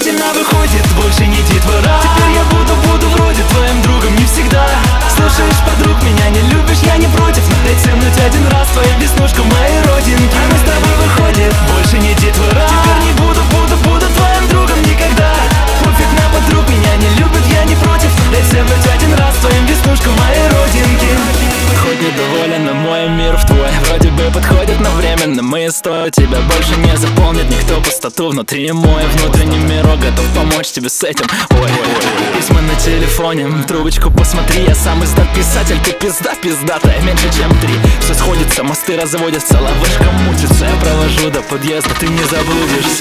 замечательно выходит, больше не детвора. Теперь я буду вроде твоим другом не всегда. Слушаешь, подруг, меня не любишь, я не против, но дай цемнуть один раз твою веснушку моей родинки. А мы с тобой выходит, больше не детвора. Теперь не буду твоим другом никогда. Пофиг на подруг, меня не любят, я не против, дай цемнуть один раз твоим веснушку моей родинки. Хоть недоволен, но мой мир в твой вроде бы подходит, но временно мы стоя тебя больше не заполнит никто пустоту внутри. Мой внутренний мирок готов помочь тебе с этим. Ой, письма на телефоне, трубочку посмотри. Я сам издат-писатель, ты пиздатая, меньше чем 3. Все сходится, мосты разводятся, ловушка мучится. Я провожу до подъезда, ты не заблудишься.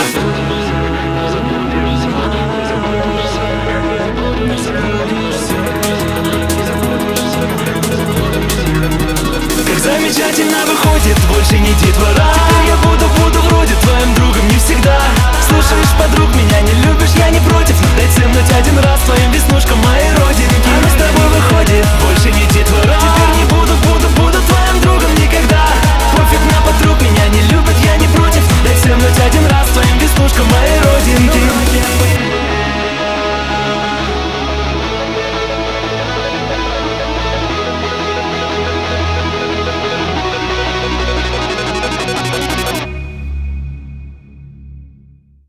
Как замечательно выходит, больше не детвора.